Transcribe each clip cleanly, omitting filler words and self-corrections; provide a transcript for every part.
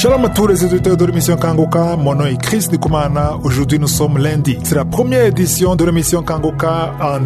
Shalom à tous les auditeurs de l'émission Kangoka, mon nom est Chris Nikumana. Aujourd'hui nous sommes lundi. C'est la première édition de l'émission Kangoka en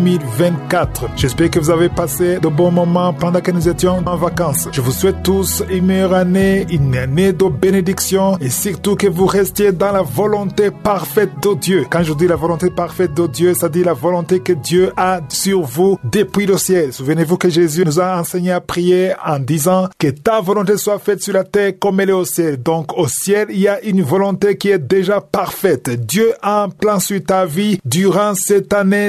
2024. J'espère que vous avez passé de bons moments pendant que nous étions en vacances. Je vous souhaite tous une meilleure année, une année de bénédiction et surtout que vous restiez dans la volonté parfaite de Dieu. Quand je dis la volonté parfaite de Dieu, ça dit la volonté que Dieu a sur vous depuis le ciel. Souvenez-vous que Jésus nous a enseigné à prier en disant que ta volonté soit faite sur la terre comme elle est au ciel. Donc au ciel, il y a une volonté qui est déjà parfaite. Dieu a un plan sur ta vie durant cette année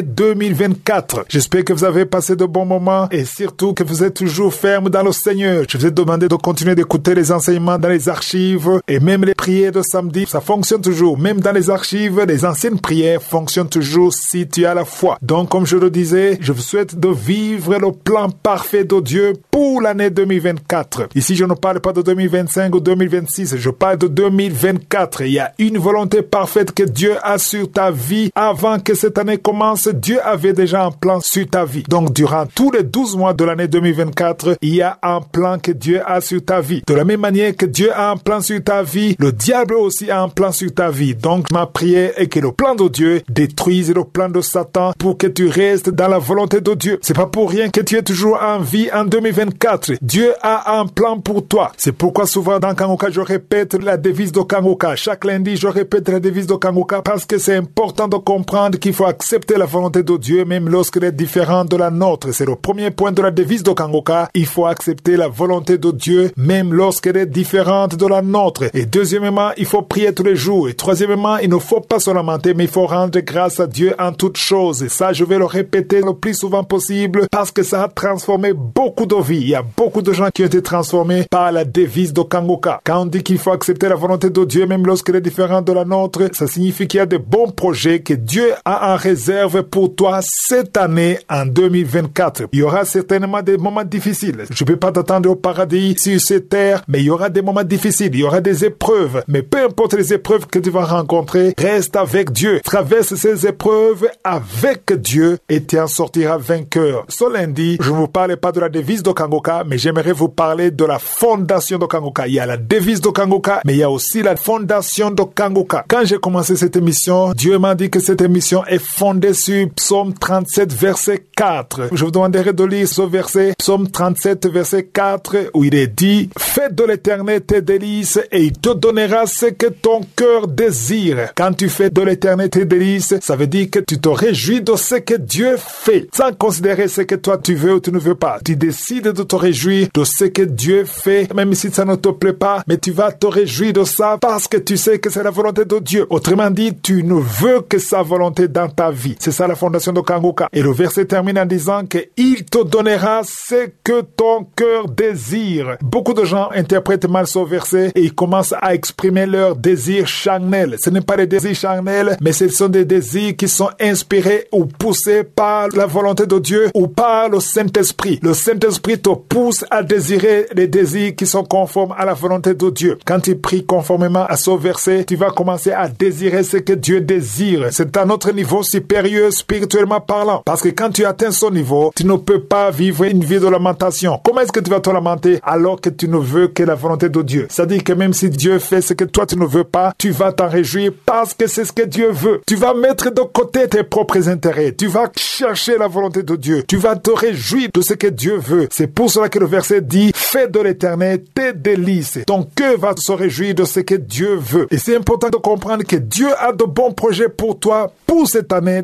2024. J'espère que vous avez passé de bons moments et surtout que vous êtes toujours ferme dans le Seigneur. Je vous ai demandé de continuer d'écouter les enseignements dans les archives et même les prières de samedi. Ça fonctionne toujours. Même dans les archives, les anciennes prières fonctionnent toujours si tu as la foi. Donc comme je le disais, je vous souhaite de vivre le plan parfait de Dieu pour l'année 2024. Ici, je ne parle pas de 2025 ou 2026. Je parle de 2024. Il y a une volonté parfaite que Dieu a sur ta vie. Avant que cette année commence, Dieu avait déjà un plan sur ta vie. Donc, durant tous les 12 mois de l'année 2024, il y a un plan que Dieu a sur ta vie. De la même manière que Dieu a un plan sur ta vie, le diable aussi a un plan sur ta vie. Donc, ma prière est que le plan de Dieu détruise le plan de Satan pour que tu restes dans la volonté de Dieu. C'est pas pour rien que tu es toujours en vie en 2024. Dieu a un plan pour toi. C'est pourquoi souvent dans Kangoka, je répète la devise de Kangoka. Chaque lundi, je répète la devise de Kangoka parce que c'est important de comprendre qu'il faut accepter la volonté de Dieu même lorsqu'elle est différente de la nôtre. C'est le premier point de la devise de Kangoka. Il faut accepter la volonté de Dieu même lorsqu'elle est différente de la nôtre. Et deuxièmement, il faut prier tous les jours. Et troisièmement, il ne faut pas se lamenter, mais il faut rendre grâce à Dieu en toutes choses. Et ça, je vais le répéter le plus souvent possible parce que ça a transformé beaucoup de vies. Il y a beaucoup de gens qui ont été transformés par la devise de Kangoka. Quand on dit qu'il faut accepter la volonté de Dieu, même lorsqu'elle est différente de la nôtre, ça signifie qu'il y a de bons projets que Dieu a en réserve pour toi cette année en 2024. Il y aura certainement des moments difficiles. Je ne peux pas t'attendre au paradis sur cette terre, mais il y aura des moments difficiles. Il y aura des épreuves. Mais peu importe les épreuves que tu vas rencontrer, reste avec Dieu. Traverse ces épreuves avec Dieu et tu en sortiras vainqueur. Ce lundi, je ne vous parle pas de la devise de Kangoka, mais j'aimerais vous parler de la fondation de Kangoka. Il y a la devise de Kangoka, mais il y a aussi la fondation de Kangoka. Quand j'ai commencé cette émission, Dieu m'a dit que cette émission est fondée sur Psaume 37, verset 4. Je vous demanderai de lire ce verset, Psaume 37, verset 4, où il est dit « Fais de l'Éternel tes délices et il te donnera ce que ton cœur désire. » Quand tu fais de l'Éternel tes délices, ça veut dire que tu te réjouis de ce que Dieu fait, sans considérer ce que toi tu veux ou tu ne veux pas. Tu décides de te réjouir de ce que Dieu fait, même si ça ne te plaît pas, mais tu vas te réjouir de ça parce que tu sais que c'est la volonté de Dieu. Autrement dit, tu ne veux que sa volonté dans ta vie. C'est ça la fondation de Kangoka. Et le verset termine en disant que il te donnera ce que ton cœur désire. Beaucoup de gens interprètent mal ce verset et ils commencent à exprimer leurs désirs charnels. Ce n'est pas des désirs charnels, mais ce sont des désirs qui sont inspirés ou poussés par la volonté de Dieu ou par le Saint-Esprit. Le Saint-Esprit te pousse à désirer les désirs qui sont conformes à la volonté de Dieu. Quand tu pries conformément à ce verset, tu vas commencer à désirer ce que Dieu désire. C'est un autre niveau supérieur spirituellement parlant. Parce que quand tu atteins ce niveau, tu ne peux pas vivre une vie de lamentation. Comment est-ce que tu vas te lamenter alors que tu ne veux que la volonté de Dieu? C'est-à-dire que même si Dieu fait ce que toi tu ne veux pas, tu vas t'en réjouir parce que c'est ce que Dieu veut. Tu vas mettre de côté tes propres intérêts. Tu vas chercher la volonté de Dieu. Tu vas te réjouir de ce que Dieu veut. C'est pour cela que le verset dit « Fais de l'Éternel tes délices. » Ton cœur va se réjouir de ce que Dieu veut. Et c'est important de comprendre que Dieu a de bons projets pour toi pour cette année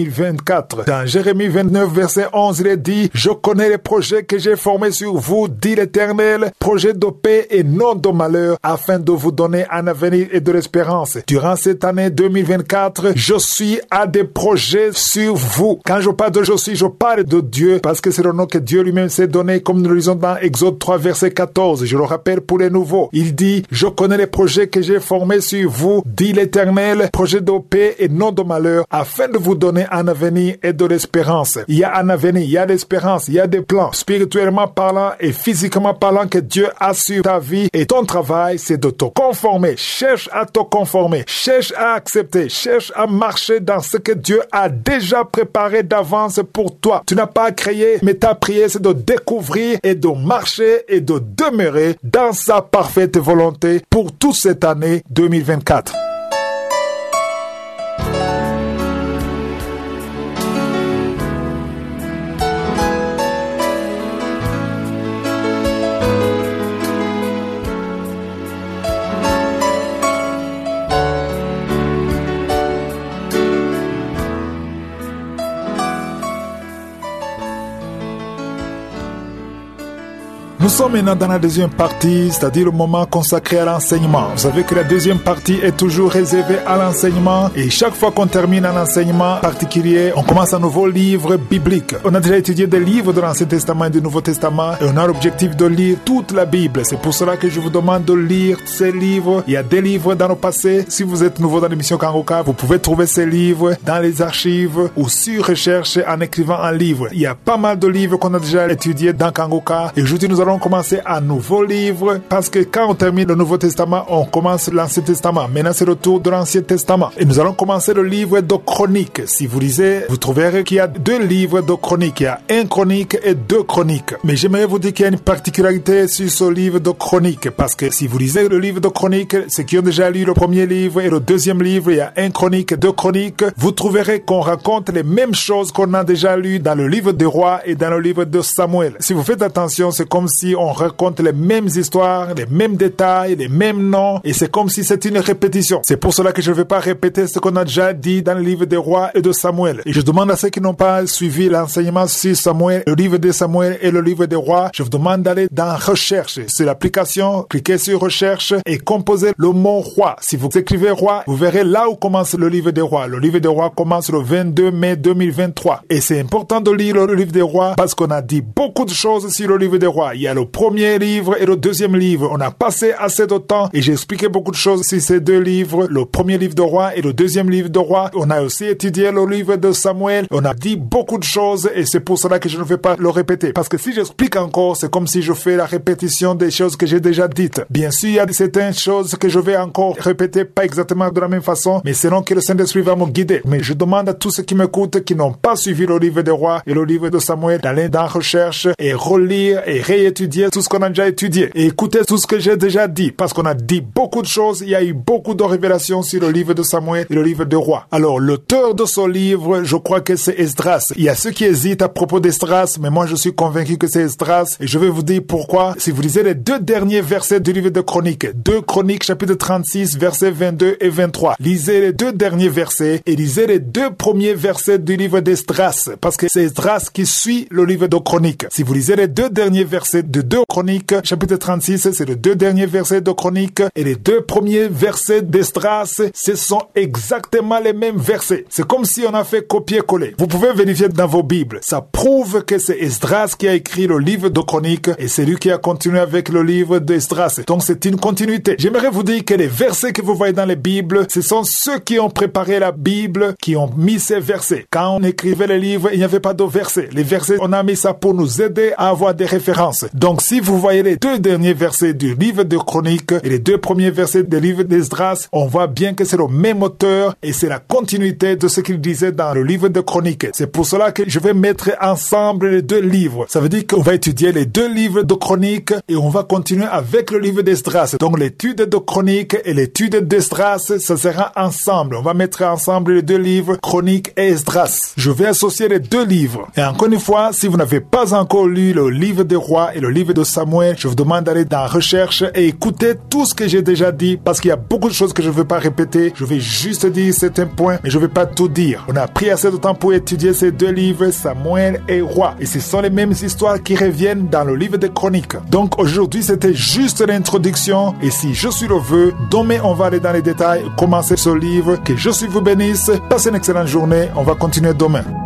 2024. Dans Jérémie 29, verset 11, il est dit « Je connais les projets que j'ai formés sur vous, dit l'Éternel, projets de paix et non de malheur, afin de vous donner un avenir et de l'espérance. » Durant cette année 2024, je suis à des projets sur vous. Quand je parle de je suis, je parle de Dieu parce que c'est le nom que Dieu lui-même s'est donné, comme nous le lisons dans Exode 3, verset 14. Je le rappelle pour les nouveaux. Il dit « Je connais les projets que j'ai formés sur vous, dit l'Éternel, projets de paix et non de malheur, afin de vous donner un avenir et de l'espérance. » Il y a un avenir, il y a l'espérance, il y a des plans, spirituellement parlant et physiquement parlant, que Dieu a sur ta vie. Et ton travail, c'est de te conformer. Cherche à te conformer. Cherche à accepter. Cherche à marcher dans ce que Dieu a déjà préparé d'avance pour toi. Tu n'as pas à créer, mais ta prière, c'est de découvrir et de marcher et de demeurer dans sa parfaite volonté pour toute cette année 2024. Nous sommes maintenant dans la deuxième partie, c'est-à-dire le moment consacré à l'enseignement. Vous savez que la deuxième partie est toujours réservée à l'enseignement et chaque fois qu'on termine un enseignement particulier, on commence un nouveau livre biblique. On a déjà étudié des livres de l'Ancien Testament et du Nouveau Testament et on a l'objectif de lire toute la Bible. C'est pour cela que je vous demande de lire ces livres. Il y a des livres dans le passé. Si vous êtes nouveau dans l'émission Kangoka, vous pouvez trouver ces livres dans les archives ou sur recherche en écrivant un livre. Il y a pas mal de livres qu'on a déjà étudiés dans Kangoka et aujourd'hui nous allons commencer un nouveau livre parce que quand on termine le Nouveau Testament, on commence l'Ancien Testament. Maintenant, c'est le tour de l'Ancien Testament. Et nous allons commencer le livre de Chroniques. Si vous lisez, vous trouverez qu'il y a 2 livres de Chroniques. Il y a 1 Chronique et 2 Chroniques. Mais j'aimerais vous dire qu'il y a une particularité sur ce livre de Chroniques parce que si vous lisez le livre de Chroniques, ceux qui ont déjà lu le premier livre et le deuxième livre, il y a 1 Chronique et 2 Chroniques, vous trouverez qu'on raconte les mêmes choses qu'on a déjà lues dans le livre des rois et dans le livre de Samuel. Si vous faites attention, c'est comme si on raconte les mêmes histoires, les mêmes détails, les mêmes noms, et c'est comme si c'était une répétition. C'est pour cela que je ne vais pas répéter ce qu'on a déjà dit dans le livre des rois et de Samuel. Et je demande à ceux qui n'ont pas suivi l'enseignement sur Samuel, le livre de Samuel et le livre des rois, je vous demande d'aller dans Recherche. Sur l'application, cliquez sur Recherche et composez le mot roi. Si vous écrivez roi, vous verrez là où commence le livre des rois. Le livre des rois commence le 22 mai 2023. Et c'est important de lire le livre des rois parce qu'on a dit beaucoup de choses sur le livre des rois. Il y a le premier livre et le deuxième livre. On a passé assez de temps et j'ai expliqué beaucoup de choses sur ces 2 livres, le premier livre de roi et le deuxième livre de roi. On a aussi étudié le livre de Samuel. On a dit beaucoup de choses et c'est pour cela que je ne vais pas le répéter. Parce que si j'explique encore, c'est comme si je fais la répétition des choses que j'ai déjà dites. Bien sûr, il y a certaines choses que je vais encore répéter, pas exactement de la même façon, mais selon que le Saint-Esprit va me guider. Mais je demande à tous ceux qui m'écoutent, qui n'ont pas suivi le livre des rois et le livre de Samuel, d'aller dans Recherche et relire et réétudier tout ce qu'on a déjà étudié et écoutez tout ce que j'ai déjà dit parce qu'on a dit beaucoup de choses. Il y a eu beaucoup de révélations sur le livre de Samuel et le livre des rois. Alors l'auteur de ce livre, je crois que c'est Esdras. Il y a ceux qui hésitent à propos d'Esdras, mais moi je suis convaincu que c'est Esdras et je vais vous dire pourquoi. Si vous lisez les 2 derniers versets du livre de Chroniques, 2 Chroniques chapitre 36 versets 22 et 23, lisez les 2 derniers versets et lisez les 2 premiers versets du livre d'Esdras parce que c'est Esdras qui suit le livre de Chroniques. Si vous lisez les 2 derniers versets de 2 Chroniques chapitre 36, c'est les 2 derniers versets de Chroniques et les 2 premiers versets d'Esdras, ce sont exactement les mêmes versets. C'est comme si on a fait copier-coller. Vous pouvez vérifier dans vos Bibles. Ça prouve que c'est Esdras qui a écrit le livre de Chroniques et c'est lui qui a continué avec le livre d'Esdras. Donc c'est une continuité. J'aimerais vous dire que les versets que vous voyez dans les Bibles, ce sont ceux qui ont préparé la Bible qui ont mis ces versets. Quand on écrivait les livres, il n'y avait pas de versets. Les versets, on a mis ça pour nous aider à avoir des références. Donc si vous voyez les 2 derniers versets du livre de Chroniques et les 2 premiers versets du livre d'Esdras, on voit bien que c'est le même auteur et c'est la continuité de ce qu'il disait dans le livre de Chroniques. C'est pour cela que je vais mettre ensemble les 2 livres. Ça veut dire qu'on va étudier les 2 livres de Chroniques et on va continuer avec le livre d'Esdras. Donc l'étude de Chroniques et l'étude d'Esdras, ça sera ensemble. On va mettre ensemble les 2 livres, Chroniques et Esdras. Je vais associer les 2 livres. Et encore une fois, si vous n'avez pas encore lu le livre des rois et le livre de Samuel, je vous demande d'aller dans Recherche et écouter tout ce que j'ai déjà dit parce qu'il y a beaucoup de choses que je ne veux pas répéter. Je vais juste dire certains points, mais je ne vais pas tout dire. On a pris assez de temps pour étudier ces 2 livres, Samuel et Roi. Et ce sont les mêmes histoires qui reviennent dans le livre des Chroniques. Donc aujourd'hui, c'était juste l'introduction. Et si je suis le vœu, demain, on va aller dans les détails, commencer ce livre. Que je suis vous bénisse. Passez une excellente journée. On va continuer demain.